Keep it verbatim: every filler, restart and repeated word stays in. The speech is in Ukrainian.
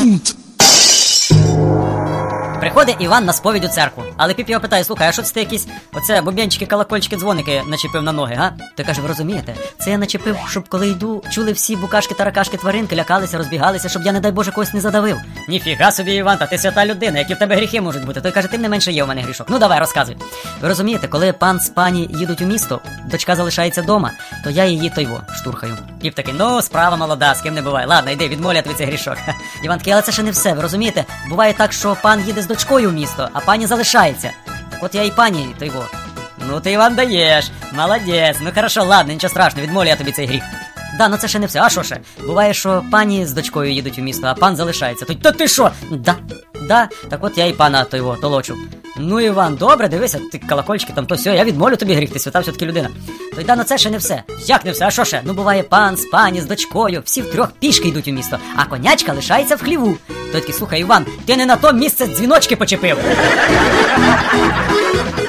Приходить Іван на сповідь у церкву, але піп його питає: слухай, а що це ти якісь оце бубенчики, колокольчики, дзвоники начепив на ноги, га? Той каже: ви розумієте, це я начепив, щоб коли йду, чули всі букашки, таракашки, тваринки, лякалися, розбігалися, щоб я, не дай Боже, когось не задавив. Ніфіга собі, Іван, та ти свята людина, які в тебе гріхи можуть бути. Той каже: тим не менше є у мене грішок. Ну давай, розказуй. Ви розумієте, коли пан з пані їдуть у місто, дочка залишається дома, то я її тойво штурхаю. Піп такий: ну, справа молода, з ким не буває. Ладно, йди, відмовляй я тобі цей грішок. Іван такий: але це ще не все, ви розумієте? Буває так, що пан їде з дочкою в місто, а пані залишається. Так от я і пані тойво. Ну ти, Іван, даєш. Молодець. Ну хорошо, ладно, нічого страшного, відмовляю я тобі цей гріх. Да, ну це ще не все. А що ще? Буває, що пані з дочкою їдуть у місто, а пан залишається. То, то ти що? Да, да. Так от я і пана тойво толочу. Ну, Іван, добре, дивися, ти колокольчики там, то все, я відмовлю тобі гріх, ти свята все-таки людина. То й да, ну це ще не все. Як не все? А що ще? Ну буває, пан з пані, з дочкою, всі втрьох пішки йдуть у місто, а конячка лишається в хліву. Той такий: слухай, Іван, ти не на то місце дзвіночки почепив.